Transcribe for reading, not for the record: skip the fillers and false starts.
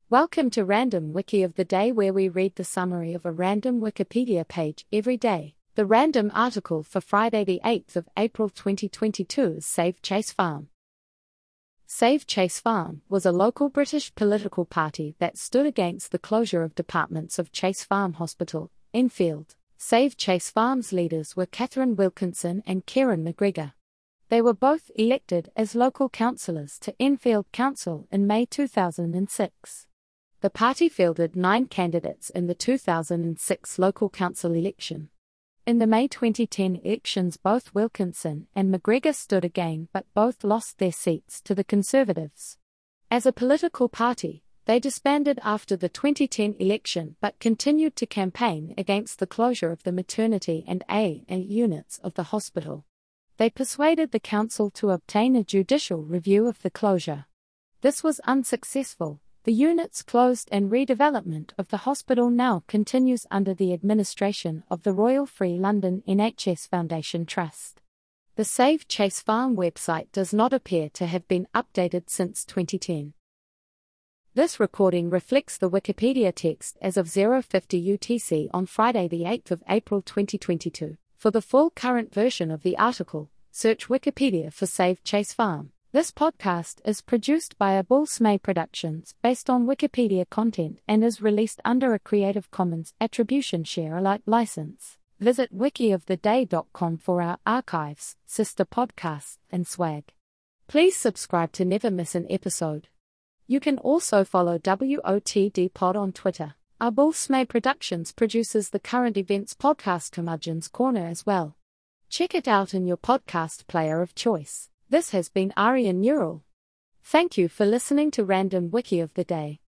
Welcome to Random Wiki of the Day, where we read the summary of a random Wikipedia page every day. The random article for Friday the 8th of April 2022 is Save Chase Farm. Save Chase Farm was a local British political party that stood against the closure of departments of Chase Farm Hospital, Enfield. Save Chase Farm's leaders were Catherine Wilkinson and Kieran McGregor. They were both elected as local councillors to Enfield Council in May 2006. The party fielded 9 candidates in the 2006 local council election. In the May 2010 elections, both Wilkinson and McGregor stood again, but both lost their seats to the Conservatives. As a political party, they disbanded after the 2010 election but continued to campaign against the closure of the maternity and A&E units of the hospital. They persuaded the council to obtain a judicial review of the closure. This was unsuccessful. The units closed and redevelopment of the hospital now continues under the administration of the Royal Free London NHS Foundation Trust. The Save Chase Farm website does not appear to have been updated since 2010. This recording reflects the Wikipedia text as of 0:50 UTC on Friday the 8th of April 2022. For the full current version of the article, search Wikipedia for Save Chase Farm. This podcast is produced by Abulsmay Productions based on Wikipedia content and is released under a Creative Commons Attribution Share Alike license. Visit wikioftheday.com for our archives, sister podcasts, and swag. Please subscribe to never miss an episode. You can also follow WOTD Pod on Twitter. Abulsmay Productions produces the current events podcast Curmudgeon's Corner as well. Check it out in your podcast player of choice. This has been Aryan Neural. Thank you for listening to Random Wiki of the Day.